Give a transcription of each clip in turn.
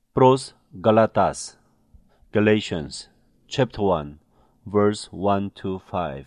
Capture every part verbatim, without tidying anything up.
Pros Galatas, Galatians, chapter one, verse one to five.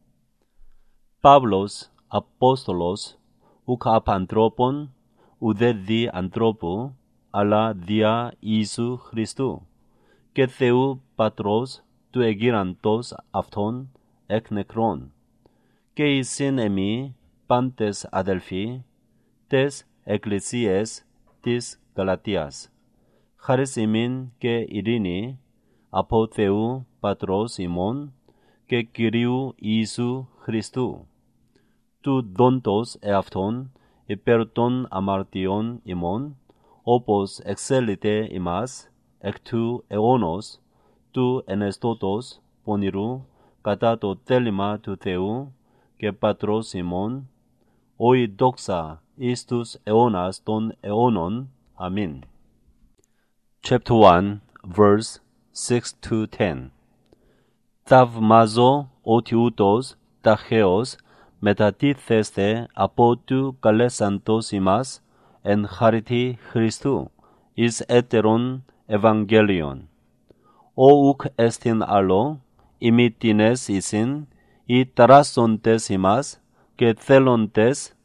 Pavlos Apostolos, ουκ απ' ανθρώπων, ουδέ δι ανθρώπου, αλλά δια Ιησού Χριστού, και Θεού Πατρός του εγείραντος αυτόν εκ νεκρών, και εισήν εμεί πάντες αδελφοί, τες εκκλησίες της Γαλατίας. Χάρις ημίν και ειρήνη από Θεού Πατρός ημών και Κυρίου Ιησού Χριστού, του δόντος εαυτόν υπέρ των αμαρτιών ημών, όπως εξέλιται ημάς εκ του αιώνος του ενεστώτος πονηρού κατά το θέλημα του Θεού και Πατρός ημών, όι δόξα εις τους αιώνας των αιώνων. Αμήν. Chapter one, verse six to ten. Θαυμάζω ότι ούτως ταχαίως μετατίθεστε από του καλέσαντος ημάς εν χάριτι Χριστού εις έτερον Ευαγγέλιον. Ο ουκ εστιν άλλο, ημιτινές εισιν, οι ταράσσοντες ημάς και θέλοντες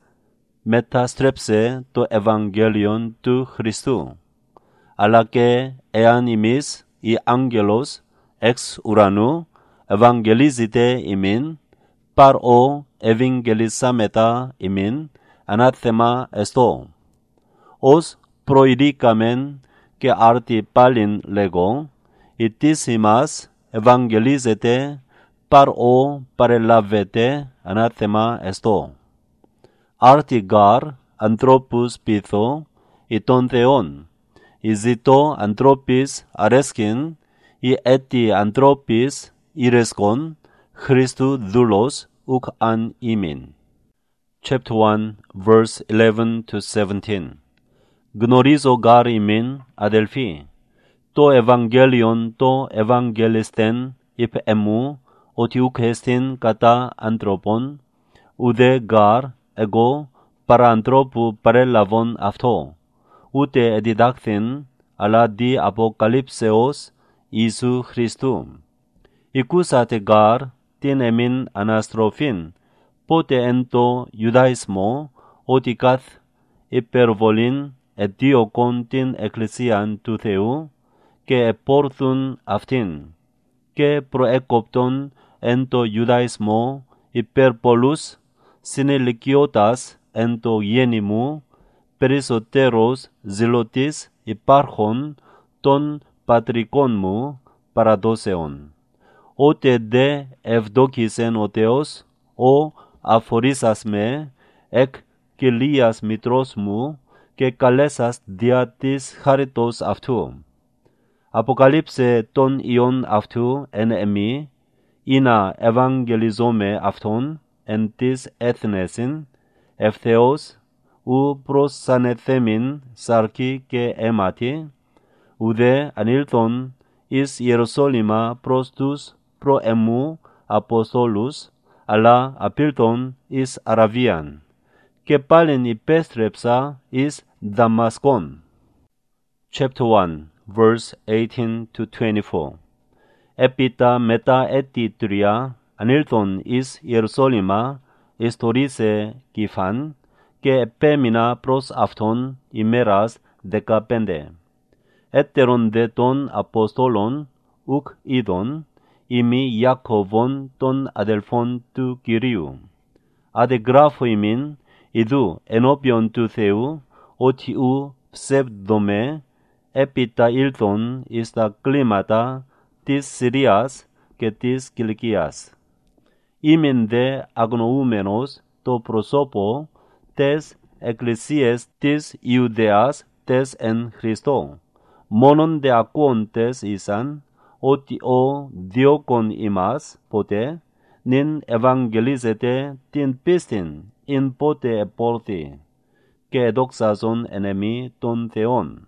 μεταστρέψε το Ευαγγέλιον του Χριστού. Αλλά και εάν ημείς οι άγγελος εξ ουρανού ευαγγελίζεται ημίν, παρ' ο ευαγγελισάμετα ημίν, ανάθεμα εστώ. Ως προειδήκαμεν και άρτη πάλιν λέγω, η της ημάς ευαγγελίζεται, παρ' ο παρελάβετε, ανάθεμα εστώ. Άρτη γάρ ανθρώπους πείθω, ή των Θεών, η ζητώ ανθρώπης αρέσκην, η έτη ανθρώπης ηρέσκον, Χριστού δούλος ουκ αν ημίν. Chapter one, verse eleven to seventeen. Γνωρίζω γάρ ημίν, αδελφοί, το Ευαγγέλιον το Ευαγγελιστέν υπ' εμού, ότι ουκ εστιν κατά ανθρώπων, ουδέ γάρ εγώ παρά ανθρώπου παρέλαβον αυτό, ούτε εδιδάχθην, αλλά δι αποκαλύψεως Ιησού Χριστού. Οικούσατε γάρ την εμήν αναστροφήν, πότε εν το Ιουδαϊσμό, ότι καθ υπερβολήν εδίωκον την εκκλησίαν του Θεού, και επόρθουν αυτήν, και προέκοπτον εν το Ιουδαϊσμό υπέρ πολλούς συνηλικιώτας εν το γέννημου, περισσότερος ζηλωτής υπάρχων των πατρικών μου παραδόσεων. Ότε δε ευδόκησεν ο Θεός, ο αφορίσας με εκ κοιλίας μητρός μου και καλέσας δια της χάριτος αυτού. Αποκαλύψε τον Υιόν αυτού εν εμεί, ή να ευαγγελιζόμε αυτόν εν της έθνεσιν, ευθεώς ου προσανεθέμην σαρκή και αίματι, ουδέ ανήλθον εις Ιεροσόλυμα προς τους προ εμού Αποστόλους, αλλά απήλθον εις Αραβίαν, και πάλιν υπέστρεψα εις Δαμασκόν. Chapter one, verse eighteen to twenty-four. Έπειτα μετά έτη τρία, ανήλθον εις Ιεροσόλυμα, ιστορήσε Κηφάν, και επέμεινα προς αυτόν ημέρας δεκαπέντε. Έτερον δε των Αποστόλων, ουκ είδον, ημί Ιακώβον των αδελφών του Κυρίου. Αδεγράφω ημίν, ιδού ενώπιον του Θεού, ότι ου ψευδομέ, έπειτα ήλθον εις τα κλίματα της Συρίας και της Κιλικίας.Ήμην δε αγνοούμενος το προσώπο τες εκκλησίες της Ιουδαίας τες εν Χριστώ. Μόνον δε ακούοντες ήσαν, ότι ο διώκον ημάς ποτέ, νυν ευαγγελίζεται την πίστην, ειν πότε επόρθη, και εδόξαζον εν εμεί των Θεών.